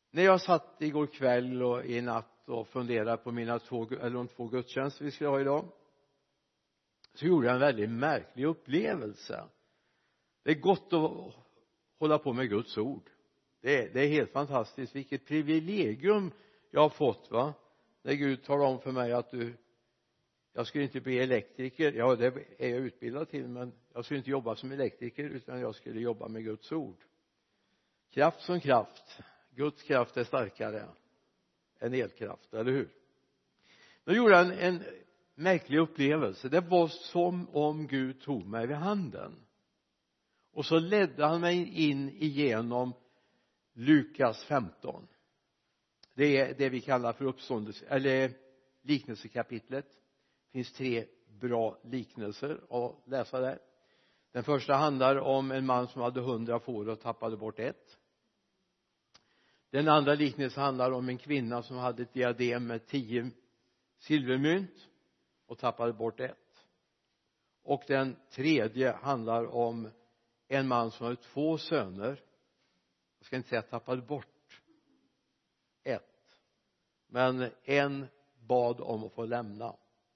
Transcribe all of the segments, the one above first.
När jag satt igår kväll och i natt och funderade på de två gudstjänster vi ska ha idag, så gjorde jag en väldigt märklig upplevelse. Det är gott att hålla på med Guds ord. Det är helt fantastiskt. Vilket privilegium jag har fått, va? När Gud talar om för mig att jag skulle inte bli elektriker. Ja, det är jag utbildad till, men jag skulle inte jobba som elektriker, utan jag skulle jobba med Guds ord. Kraft som kraft. Guds kraft är starkare än elkraft, eller hur? Då gjorde han en märklig upplevelse. Det var som om Gud tog mig vid handen. Och så ledde han mig in igenom Lukas 15. Det är det vi kallar för uppståndelse, eller liknelsekapitlet. Det finns 3 bra liknelser att läsa där. Den första handlar om en man som hade 100 får och tappade bort ett. Den andra liknelsen handlar om en kvinna som hade ett diadem med 10 silvermynt och tappade bort ett. Och den tredje handlar om en man som hade 2 söner. Jag ska inte säga tappade bort ett, men en bad om att få lämna.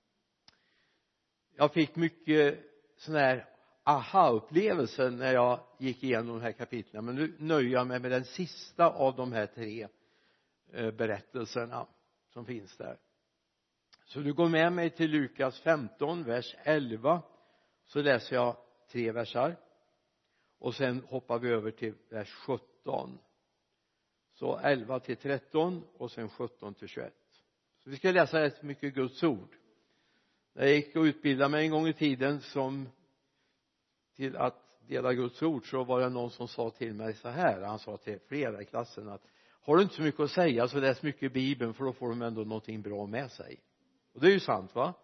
Jag fick mycket sån här aha-upplevelser när jag gick igenom de här kapitlen, men nu nöjer jag mig med den sista av de här 3 berättelserna som finns där. Så du går med mig till Lukas 15, vers 11, så läser jag 3 versar och sen hoppar vi över till vers 17. Så 11 till 13 och sen 17 till 21. Så vi ska läsa rätt mycket Guds ord. När jag gick och utbildade mig en gång i tiden som till att dela Guds ord, så var det någon som sa till mig så här. Han sa till flera i klassen att har du inte så mycket att säga, så läs mycket Bibeln, för då får de ändå någonting bra med sig. Och det är ju sant, va?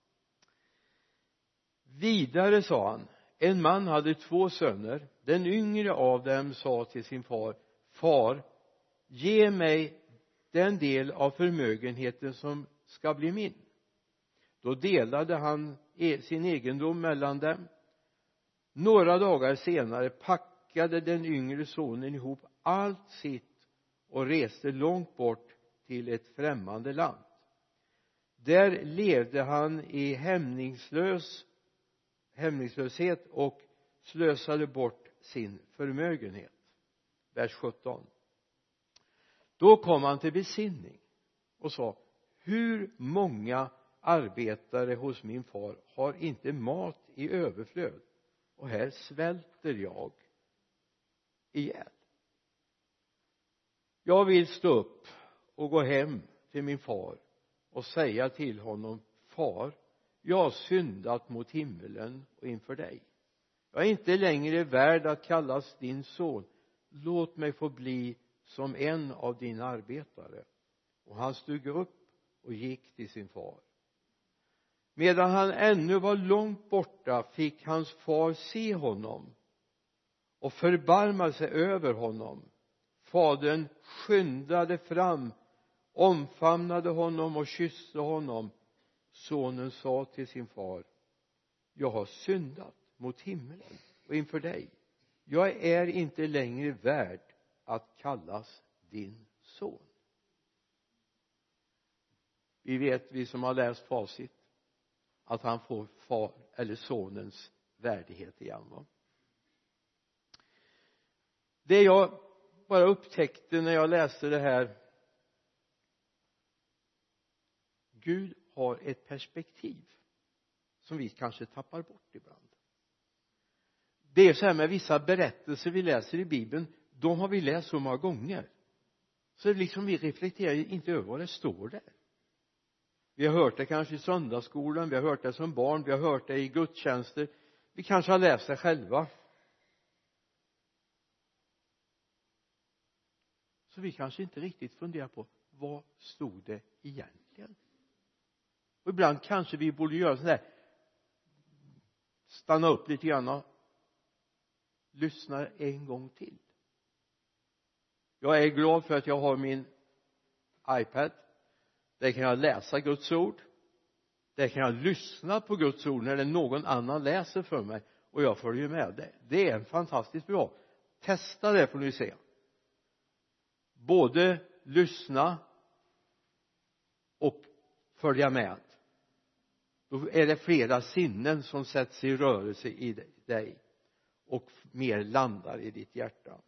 Vidare sa han: en man hade 2 söner. Den yngre av dem sa till sin far: far, ge mig den del av förmögenheten som ska bli min. Då delade han sin egendom mellan dem. Några dagar senare packade den yngre sonen ihop allt sitt och reste långt bort till ett främmande land. Där levde han i hämningslöshet och slösade bort sin förmögenhet. Vers 17. Då kom han till besinning och sa: hur många arbetare hos min far har inte mat i överflöd, och här svälter jag ihjäl. Jag vill stå upp och gå hem till min far och säga till honom: far, jag har syndat mot himmelen och inför dig. Jag är inte längre värd att kallas din son. Låt mig få bli som en av dina arbetare. Och han stod upp och gick till sin far. Medan han ännu var långt borta fick hans far se honom och förbarmade sig över honom. Fadern skyndade fram, omfamnade honom och kysste honom. Sonen sa till sin far: jag har syndat mot himmelen och inför dig. Jag är inte längre värd att kallas din son. Vi vet, vi som har läst facit, att han får far eller sonens värdighet igen, va? Det jag bara upptäckte när jag läste det här: Gud har ett perspektiv som vi kanske tappar bort ibland. Det är så här med vissa berättelser vi läser i Bibeln, de har vi läst så många gånger, så liksom vi reflekterar inte över vad det står där. Vi har hört det kanske i söndagsskolan, vi har hört det som barn, vi har hört det i gudstjänster, vi kanske har läst det själva. Så vi kanske inte riktigt funderar på vad stod det egentligen. Och ibland kanske vi borde göra så här: stanna upp lite grann och lyssna en gång till. Jag är glad för att jag har min iPad. Där kan jag läsa Guds ord. Där kan jag lyssna på Guds ord när det någon annan läser för mig, och jag följer med. Det är fantastiskt bra. Testa det får ni se. både lyssna och följa med. Då är det flera sinnen som sätts i rörelse i dig och mer landar i ditt hjärta.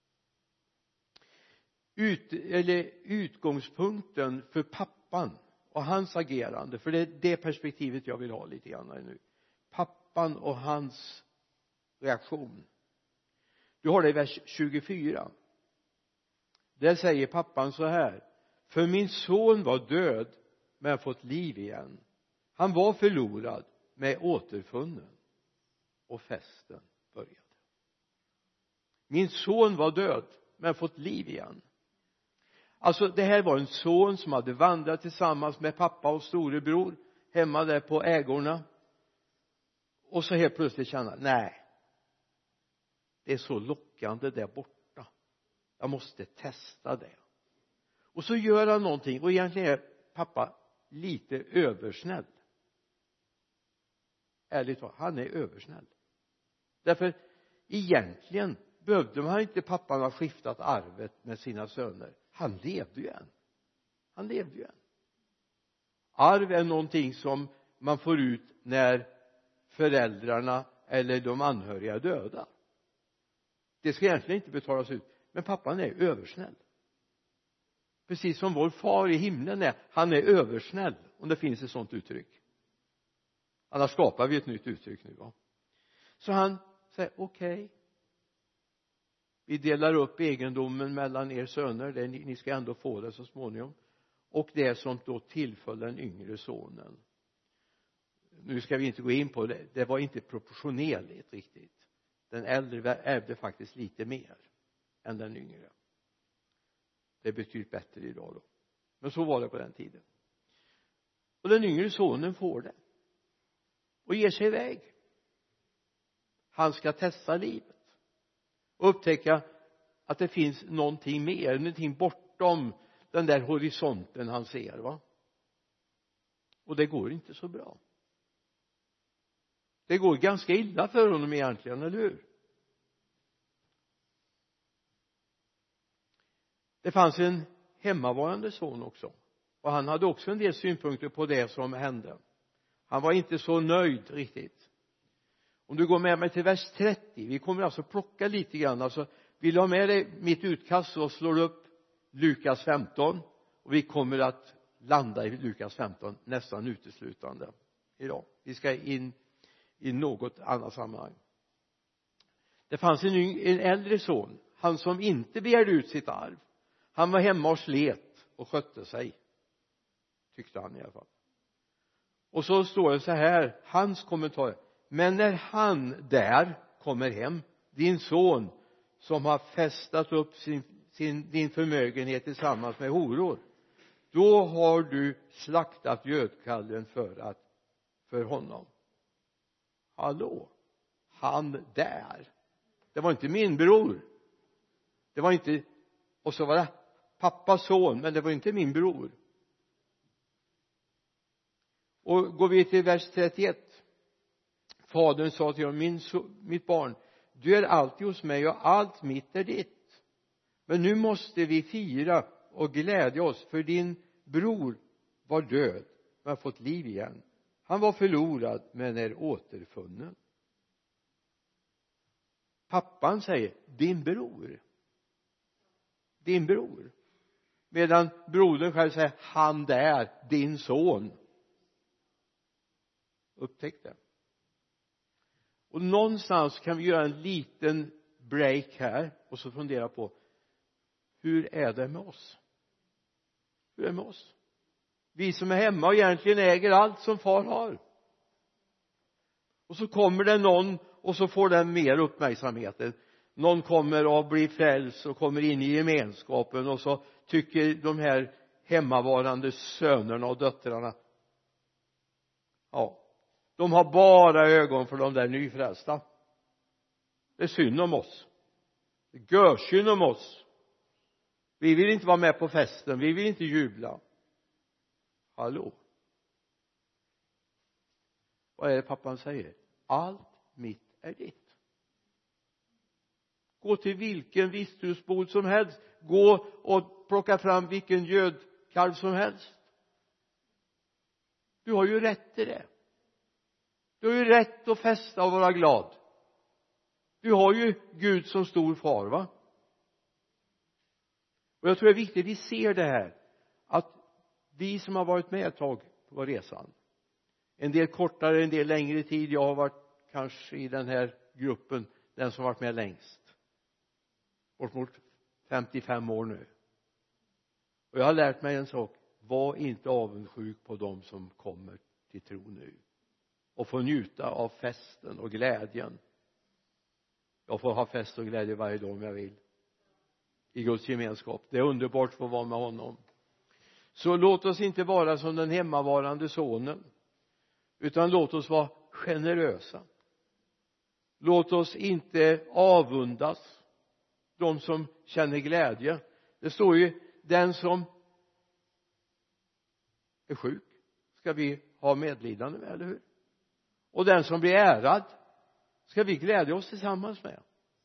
Utgångspunkten för pappan och hans agerande, för det är det perspektivet jag vill ha lite grann nu. Pappan och hans reaktion. Du har det i vers 24. Där säger pappan så här: för min son var död men fått liv igen. Han var förlorad men återfunnen. Och festen började. Min son var död men fått liv igen. Alltså det här var en son som hade vandrat tillsammans med pappa och storebror hemma där på ägorna. Och så helt plötsligt känner nej, det är så lockande där borta. Jag måste testa det. Och så gör han någonting, och egentligen är pappa lite översnäll. Ärligt talat, han är översnäll. Därför egentligen behövde man inte pappan ha skiftat arvet med sina söner. Han levde ju än. Arv är någonting som man får ut när föräldrarna eller de anhöriga är döda. Det ska egentligen inte betalas ut. Men pappan är översnäll. Precis som vår far i himlen är. Han är översnäll, om det finns ett sådant uttryck. Annars skapar vi ett nytt uttryck nu, va? Så han säger okej. Vi delar upp egendomen mellan er söner. Ni ska ändå få det så småningom. Och det som då tillföll den yngre sonen. Nu ska vi inte gå in på det. Det var inte proportionerligt riktigt. Den äldre ärvde faktiskt lite mer än den yngre. Det är betydligt bättre idag då. Men så var det på den tiden. Och den yngre sonen får det. Och ger sig iväg. Han ska testa livet. Och upptäcka att det finns någonting mer. Någonting bortom den där horisonten han ser, va. Och det går inte så bra. Det går ganska illa för honom egentligen, eller hur? Det fanns en hemmavarande son också. Och han hade också en del synpunkter på det som hände. Han var inte så nöjd riktigt. Om du går med mig till vers 30. Vi kommer alltså plocka lite grann. Alltså, vill du ha med dig mitt utkast så slår du upp Lukas 15. Och vi kommer att landa i Lukas 15 nästan uteslutande idag. Vi ska in i något annat sammanhang. Det fanns en äldre son. Han som inte begärde ut sitt arv. Han var hemma och slet och skötte sig. Tyckte han i alla fall. Och så står det så här. Hans kommentar. Men när han där kommer hem. Din son som har festat upp din förmögenhet tillsammans med horor. Då har du slaktat gödkalven för honom. Hallå. Han där. Det var inte min bror. Det var inte. Och så var det pappas son. Men det var inte min bror. Och går vi till vers 31. Fadern sa till honom, mitt barn, du är alltid hos mig och allt mitt är ditt. Men nu måste vi fira och glädja oss, för din bror var död men har fått liv igen. Han var förlorad men är återfunnen. Pappan säger, din bror. Din bror. Medan brodern själv säger, han där, din son. Upptäck det. Och någonstans kan vi göra en liten break här och så fundera på, hur är det med oss? Hur är det med oss? Vi som är hemma och egentligen äger allt som far har. Och så kommer det någon och så får den mer uppmärksamheten. Någon kommer och blir frälst och kommer in i gemenskapen och så tycker de här hemmavarande sönerna och döttrarna, ja, de har bara ögon för de där nyfrälsta. Det är synd om oss. Det gör synd om oss. Vi vill inte vara med på festen. Vi vill inte jubla. Hallå. Vad är det pappan säger? Allt mitt är ditt. gå till vilken visthusbod som helst, gå och plocka fram vilken gödkalv som helst. Du har ju rätt till det. Du har ju rätt att festa och vara glad. Du har ju Gud som stor far, va? Och jag tror det är viktigt att vi ser det här, att vi som har varit med ett tag på resan, en del kortare, en del längre tid, jag har varit kanske i den här gruppen den som varit med längst, bort mot 55 år nu, och jag har lärt mig en sak: var inte avundsjuk på dem som kommer till tro nu och får njuta av festen och glädjen. Jag får ha fest och glädje varje dag om jag vill i Guds gemenskap. Det är underbart att få vara med honom. Så låt oss inte vara som den hemmavarande sonen, utan låt oss vara generösa. Låt oss inte avundas de som känner glädje. Det står ju, den som är sjuk ska vi ha medlidande med, eller hur? Och den som blir ärad ska vi glädja oss tillsammans med.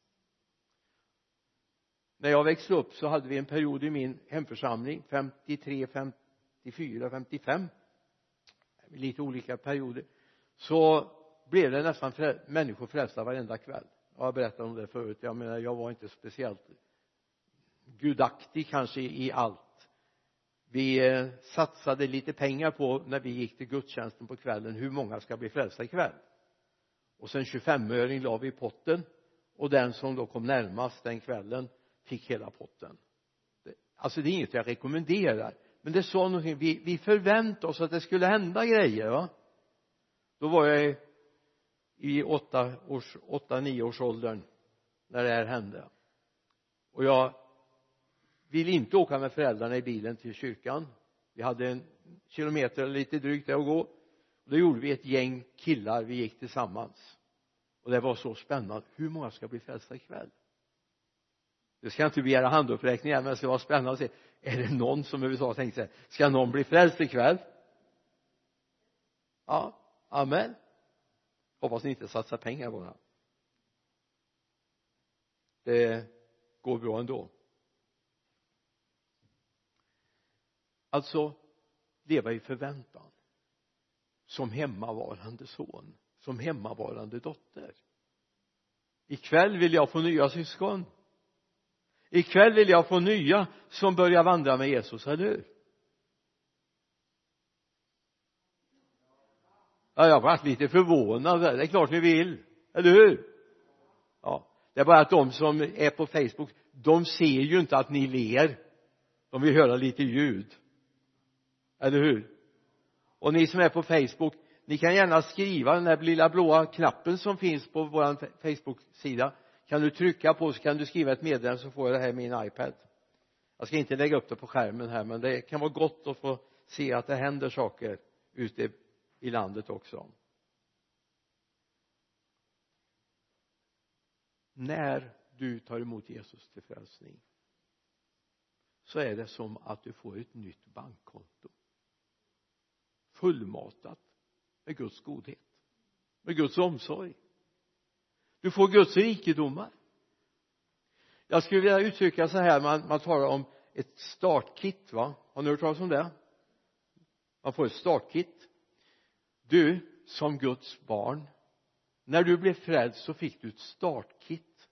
När jag växte upp så hade vi en period i min hemförsamling, 53, 54, 55, lite olika perioder, så blev det nästan människor frälsta varenda kväll. Jag har berättat om det förut. Jag menar, jag var inte speciellt gudaktig kanske i allt. Vi satsade lite pengar på, när vi gick till gudstjänsten på kvällen, hur många ska bli frälsta ikväll. Och sen 25-öring la vi i potten, och den som då kom närmast den kvällen fick hela potten. Alltså det är inget jag rekommenderar, men det är så någonting, vi förväntade oss att det skulle hända grejer, va? Då var jag i 8-9 års åldern när det här hände, och jag ville inte åka med föräldrarna i bilen till kyrkan. Vi hade 1 kilometer eller lite drygt där att gå. Då gjorde vi ett gäng killar, vi gick tillsammans, och det var så spännande. Hur många ska bli frälsta ikväll? Det ska inte begära handuppräckningar, men det ska vara spännande att se, är det någon som överhuvudtaget tänkte sig, ska någon bli frälst ikväll? Ja, amen. Hoppas ni inte satsar pengar på det. Det går bra ändå. Alltså, leva i förväntan. Som hemmavarande son. Som hemmavarande dotter. Ikväll vill jag få nya syskon. Ikväll vill jag få nya som börjar vandra med Jesus, eller hur? Ja, jag har varit lite förvånad. Det är klart vi vill, eller hur? Ja, det är bara att de som är på Facebook, de ser ju inte att ni ler. De vill höra lite ljud. Eller hur? Och ni som är på Facebook, ni kan gärna skriva den här lilla blåa knappen som finns på vår Facebook-sida. Kan du trycka på, så kan du skriva ett meddelande, så får jag det här i min iPad. Jag ska inte lägga upp det på skärmen här, men det kan vara gott att få se att det händer saker ute i landet också. När du tar emot Jesus till frälsning, så är det som att du får ett nytt bankkonto. Fullmatat med Guds godhet, med Guds omsorg. Du får Guds rikedomar. Jag skulle vilja uttrycka så här, man talar om ett startkit, va? Har ni hört talas om det? Man får ett startkit. Du som Guds barn, när du blev frälst så fick du ett startkit.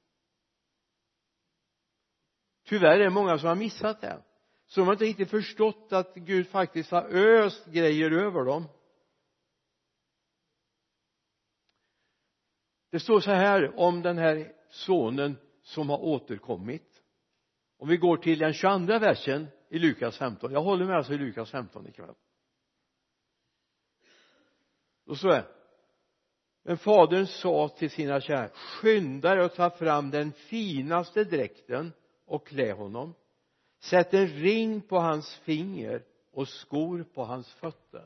Tyvärr är det många som har missat det. Så de har inte riktigt förstått att Gud faktiskt har öst grejer över dem. Det står så här om den här sonen som har återkommit. Om vi går till den 22 versen i Lukas 15. Jag håller med alltså i Lukas 15 ikväll. Då står det: men fadern sa till sina tjänare, skynda er att ta fram den finaste dräkten och klä honom. Sätt en ring på hans finger och skor på hans fötter.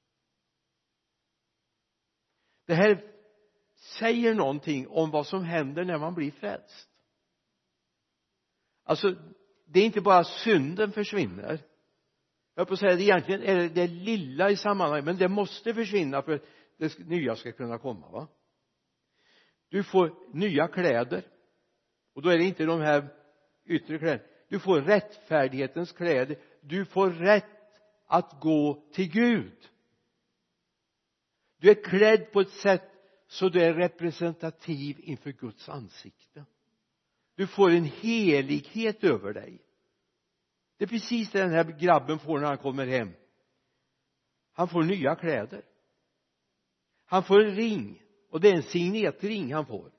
Det här säger någonting om vad som händer när man blir frälst. Alltså, det är inte bara synden försvinner. Jag får säga, egentligen är det lilla i sammanhanget, men det måste försvinna för att det nya ska kunna komma, va? Du får nya kläder Och då är det inte de här yttre kläderna. Du får rättfärdighetens kläder. Du får rätt att gå till Gud. Du är klädd på ett sätt så du är representativ inför Guds ansikte. Du får en helighet över dig. Det är precis det den här grabben får när han kommer hem. Han får nya kläder. Han får en ring. Och det är en signetring han får.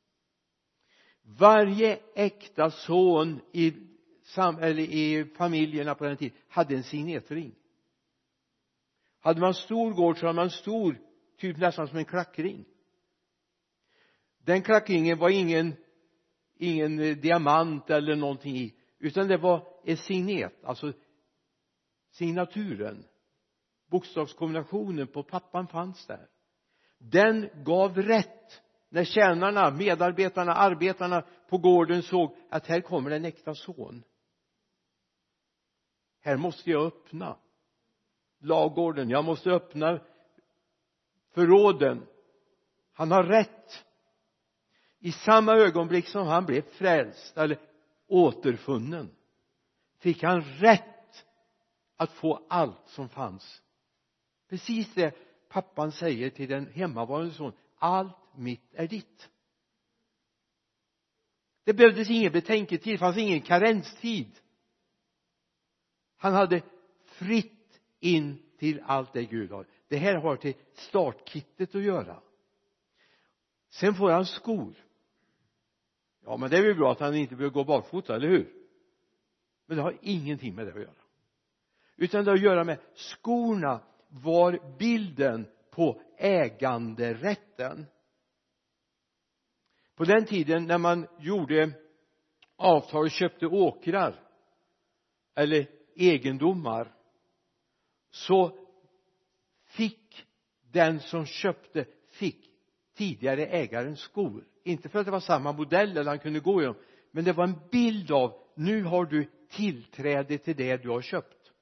Varje äkta son i familjerna på den tiden hade en signetring. Hade man stor gård så hade man stor, typ nästan som en klackring. Den klackringen var ingen diamant eller någonting i, utan det var en signet, alltså signaturen, bokstavskombinationen på pappan fanns där. Den gav rätt när tjänarna, medarbetarna, arbetarna på gården såg att här kommer en äkta son. Här måste jag öppna ladugården, jag måste öppna förråden. Han har rätt. I samma ögonblick som han blev frälst eller återfunnen fick han rätt att få allt som fanns. Precis det pappan säger till den hemmavarande son: allt mitt är ditt. Det behövdes ingen betänketid, det fanns ingen karenstid. Han hade fritt in till allt det Gud har. Det här har till startkittet att göra. Sen får han skor. Ja, men det är ju bra att han inte behöver gå barfota, eller hur? Men det har ingenting med det att göra. Utan det har att göra med skorna var bilden på äganderätten. På den tiden när man gjorde avtal och köpte åkrar eller egendomar, så fick den som köpte tidigare ägaren skor. Inte för att det var samma modell eller han kunde gå i dem, men det var en bild av: nu har du tillträde till det du har köpt.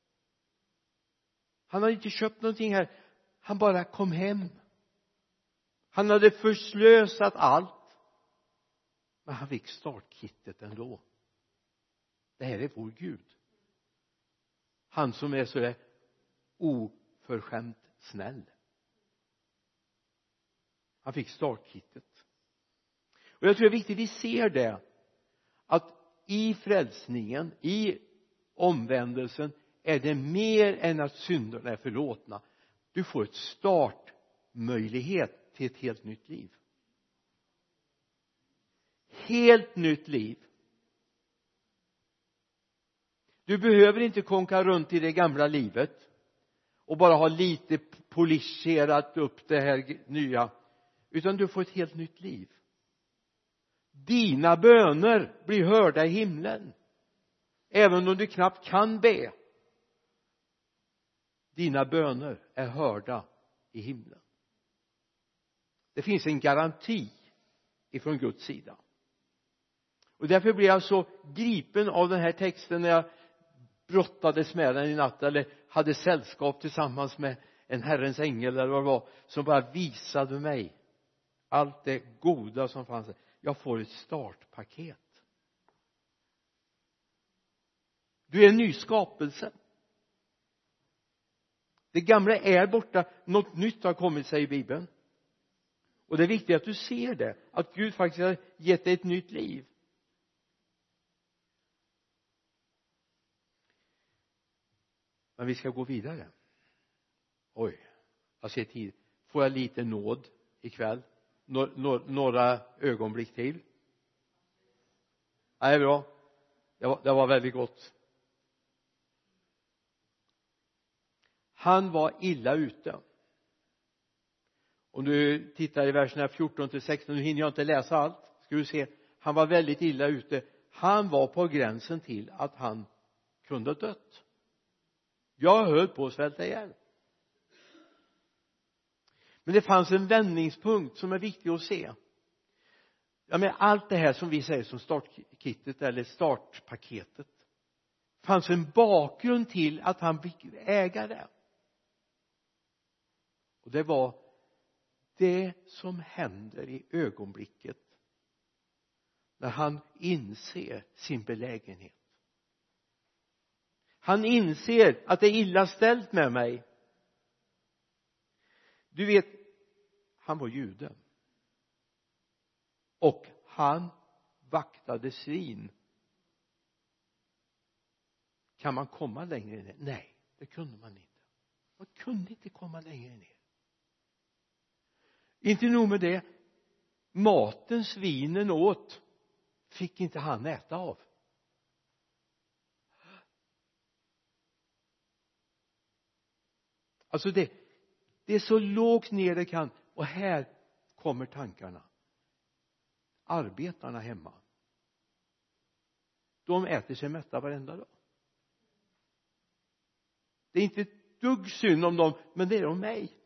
Han hade inte köpt någonting här, han bara kom hem. Han hade förslösat allt, men han fick startkittet ändå. Det här är vår Gud. Han som är så där oförskämt snäll. Han fick startkittet. Och jag tror det är viktigt vi ser det, att i frälsningen, i omvändelsen, är det mer än att synderna är förlåtna. Du får ett startmöjlighet till ett helt nytt liv. Helt nytt liv. Du behöver inte konka runt i det gamla livet och bara ha lite polischerat upp det här nya, utan du får ett helt nytt liv. Dina böner blir hörda i himlen, även om du knappt kan be. Dina böner är hörda i himlen. Det finns en garanti ifrån Guds sida. Och därför blev jag så gripen av den här texten när jag brottades med den i natt, eller hade sällskap tillsammans med en Herrens ängel eller vad det var, som bara visade mig allt det goda som fanns. Jag får ett startpaket. Du är en ny skapelse. Det gamla är borta, något nytt har kommit, säger Bibeln. Och det är viktigt att du ser det, att Gud faktiskt har gett dig ett nytt liv. Men vi ska gå vidare. Oj, jag ser tid. Får jag lite nåd ikväll? Några ögonblick till. Nej, bra. Det var väldigt gott. Han var illa ute. Om du tittar i verserna 14-16, nu hinner jag inte läsa allt. Ska du se, han var väldigt illa ute. Han var på gränsen till att han kunde ha dött. Jag höll på att svälta ihjäl. Men det fanns en vändningspunkt som är viktig att se. Ja, men allt det här som vi säger som startkittet eller startpaketet, fanns en bakgrund till att han fick äga det. Och det var det som händer i ögonblicket när han inser sin belägenhet. Han inser att det är illa ställt med mig. Du vet, han var jude. Och han vaktade svin. Kan man komma längre ner? Nej, det kunde man inte. Man kunde inte komma längre ner. Inte nog med det. Maten svinen åt fick inte han äta av. Alltså det är så lågt ner det kan. Och här kommer tankarna. Arbetarna hemma. De äter sig mätta varenda dag. Det är inte ett dugg synd om dem, men det är om mig.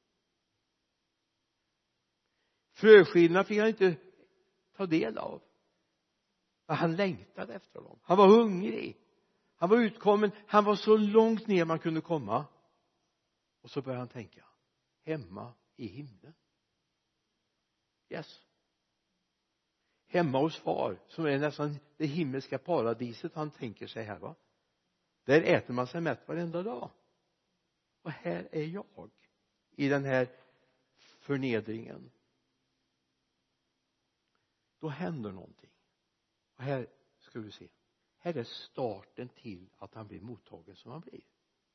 Fröskidorna fick han inte ta del av. Men han längtade efter dem. Han var hungrig. Han var utkommen. Han var så långt ner man kunde komma. Och så började han tänka. Hemma i himlen. Yes. Hemma hos far. Som är nästan det himmelska paradiset han tänker sig här, va. Där äter man sig mätt varenda dag. Och här är jag. I den här förnedringen. Då händer någonting. Och här ska vi se. Här är starten till att han blir mottagen som han blir.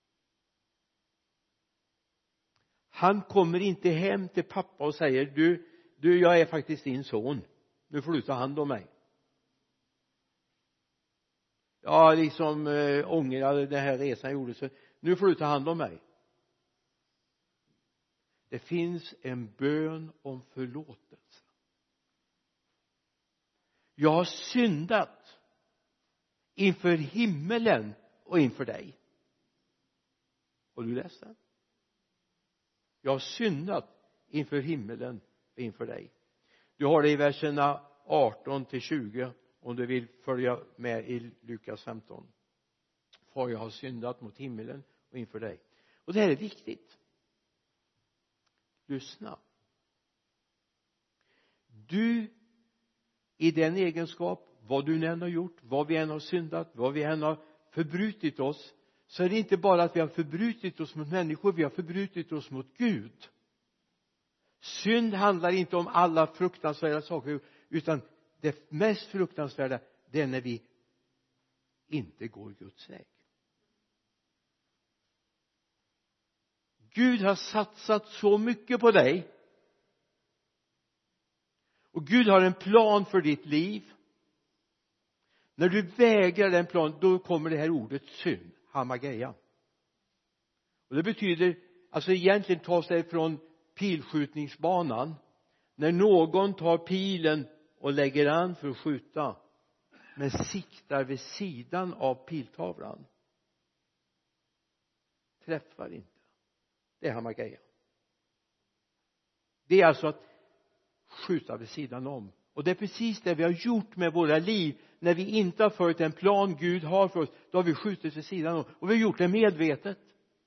Han kommer inte hem till pappa och säger du jag är faktiskt din son. Nu får du ta hand om mig. Ja, liksom ångrade den här resan jag gjorde, så nu får du ta hand om mig. Det finns en bön om förlåtelse. Jag har syndat inför himmelen och inför dig. Har du läst den? Jag har syndat inför himmelen och inför dig. Du har det i verserna 18-20 om du vill följa med i Lukas 15. Far, jag har syndat mot himmelen och inför dig. Och det här är viktigt. Lyssna. Du i den egenskap, vad du än har gjort, vad vi än har syndat, vad vi än har förbrutit oss, så är det inte bara att vi har förbrutit oss mot människor, vi har förbrutit oss mot Gud. Synd handlar inte om alla fruktansvärda saker, utan det mest fruktansvärda, det är när vi inte går Guds väg. Gud har satsat så mycket på dig. Och Gud har en plan för ditt liv. När du vägrar den planen, då kommer det här ordet synd, hamageia. Och det betyder, alltså egentligen ta sig från pilskjutningsbanan. När någon tar pilen och lägger an för att skjuta, men siktar vid sidan av piltavlan. Träffar inte. Det är hamageia. Det är alltså att skjuta vid sidan om. Och det är precis det vi har gjort med våra liv. När vi inte har följt en plan Gud har för oss, då har vi skjutit vid sidan om. Och vi har gjort det medvetet.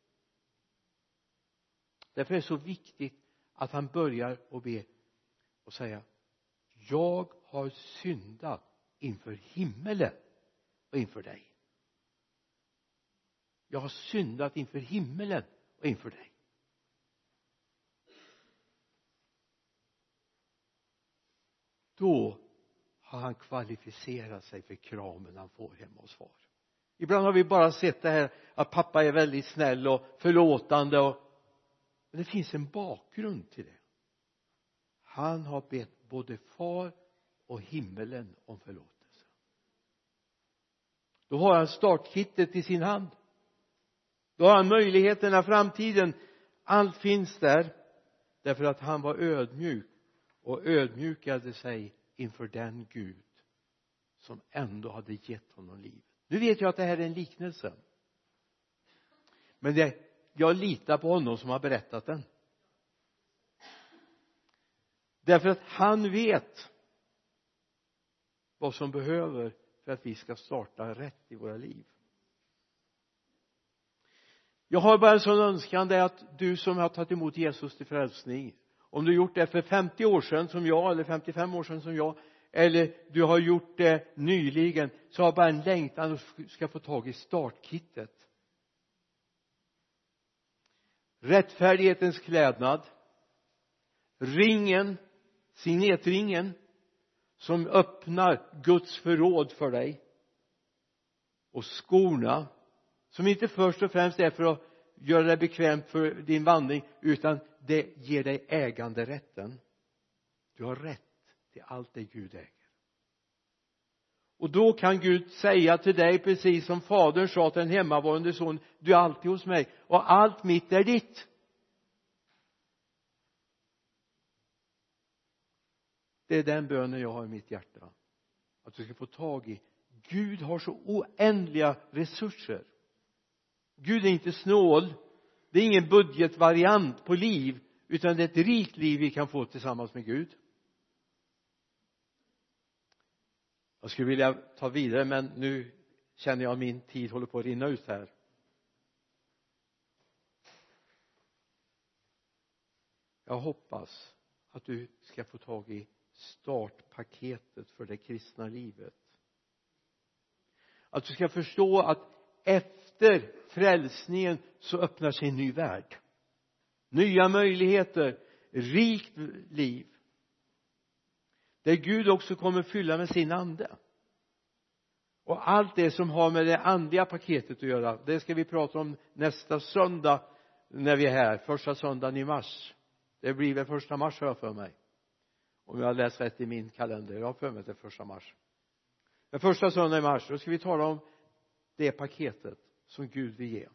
Därför är det så viktigt att han börjar och be och säga: jag har syndat inför himmelen och inför dig. Jag har syndat inför himmelen och inför dig. Då har han kvalificerat sig för kramen han får hemma hos far. Ibland har vi bara sett det här att pappa är väldigt snäll och förlåtande. Men det finns en bakgrund till det. Han har bett både far och himmelen om förlåtelse. Då har han startkittet i sin hand. Då har han möjligheterna, framtiden. Allt finns där. Därför att han var ödmjuk. Och ödmjukade sig inför den Gud som ändå hade gett honom liv. Nu vet jag att det här är en liknelse. Men jag litar på honom som har berättat den. Därför att han vet vad som behöver för att vi ska starta rätt i våra liv. Jag har bara en sån önskan, det är att du som har tagit emot Jesus till frälsning, om du gjort det för 50 år sedan som jag, eller 55 år sedan som jag, eller du har gjort det nyligen, så har bara en längtan och ska få tag i startkittet. Rättfärdighetens klädnad, ringen, signetringen som öppnar Guds förråd för dig, och skorna som inte först och främst är för att göra det bekvämt för din vandring, utan det ger dig äganderätten. Du har rätt till allt det Gud äger. Och då kan Gud säga till dig, precis som fadern sa till en hemmavarande son: du är alltid hos mig och allt mitt är ditt. Det är den bönen jag har i mitt hjärta, att du ska få tag i. Gud har så oändliga resurser. Gud är inte snål. Det är ingen budgetvariant på liv, utan det är ett rikt liv vi kan få tillsammans med Gud. Jag skulle vilja ta vidare, men nu känner jag att min tid håller på att rinna ut här. Jag hoppas att du ska få tag i startpaketet för det kristna livet. Att du ska förstå att efter frälsningen så öppnar sig en ny värld. Nya möjligheter, rikt liv. Där Gud också kommer fylla med sin ande. Och allt det som har med det andliga paketet att göra, det ska vi prata om nästa söndag när vi är här. Första söndagen i mars. Det blir väl 1 mars, har jag för mig. Om jag har läst rätt i min kalender. Jag har för mig att det är 1 mars. Men första söndagen i mars, då ska vi tala om det paketet som Gud vill ge.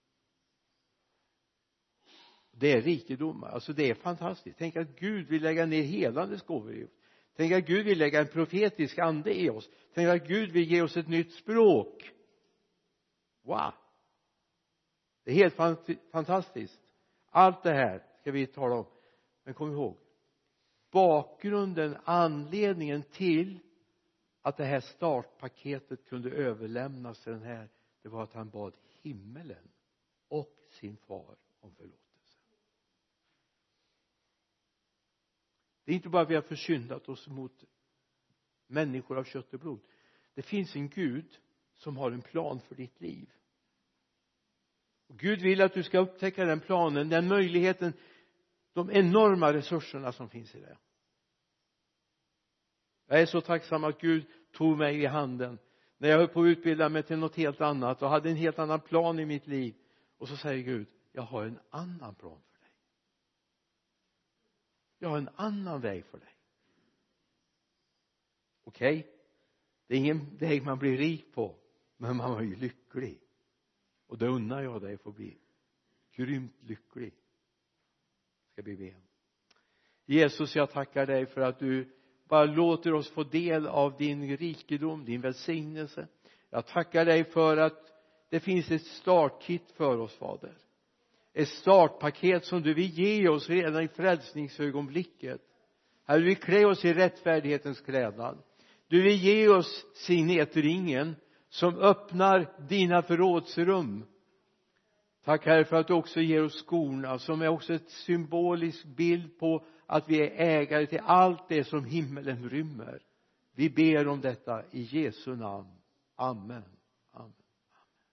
Det är rikedomar. Alltså det är fantastiskt. Tänk att Gud vill lägga ner helandets gåvor i oss. Tänk att Gud vill lägga en profetisk ande i oss. Tänk att Gud vill ge oss ett nytt språk. Wow. Det är helt fantastiskt. Allt det här ska vi tala om. Men kom ihåg. Bakgrunden, anledningen till att det här startpaketet kunde överlämnas till den här, det var att han bad himmelen och sin far om förlåtelse. Det är inte bara att vi har försyndat oss mot människor av kött och blod. Det finns en Gud som har en plan för ditt liv. Och Gud vill att du ska upptäcka den planen, den möjligheten, de enorma resurserna som finns i det. Jag är så tacksam att Gud tog mig i handen när jag höll på att utbilda mig till något helt annat och hade en helt annan plan i mitt liv. Och så säger Gud: jag har en annan plan för dig. Jag har en annan väg för dig. Okej? Det är ingen väg man blir rik på, men man är ju lycklig. Och då unnar jag dig få bli grymt lycklig. Ska vi be. Jesus, jag tackar dig för att du bara låter oss få del av din rikedom, din välsignelse. Jag tackar dig för att det finns ett startkit för oss, Fader. Ett startpaket som du vill ge oss redan i frälsningsögonblicket. Här vill vi klä oss i rättfärdighetens klädnad. Du vill ge oss signetringen som öppnar dina förrådsrum. Tack Herre för att du också ger oss skorna som är också ett symbolisk bild på att vi är ägare till allt det som himmelen rymmer. Vi ber om detta i Jesu namn. Amen.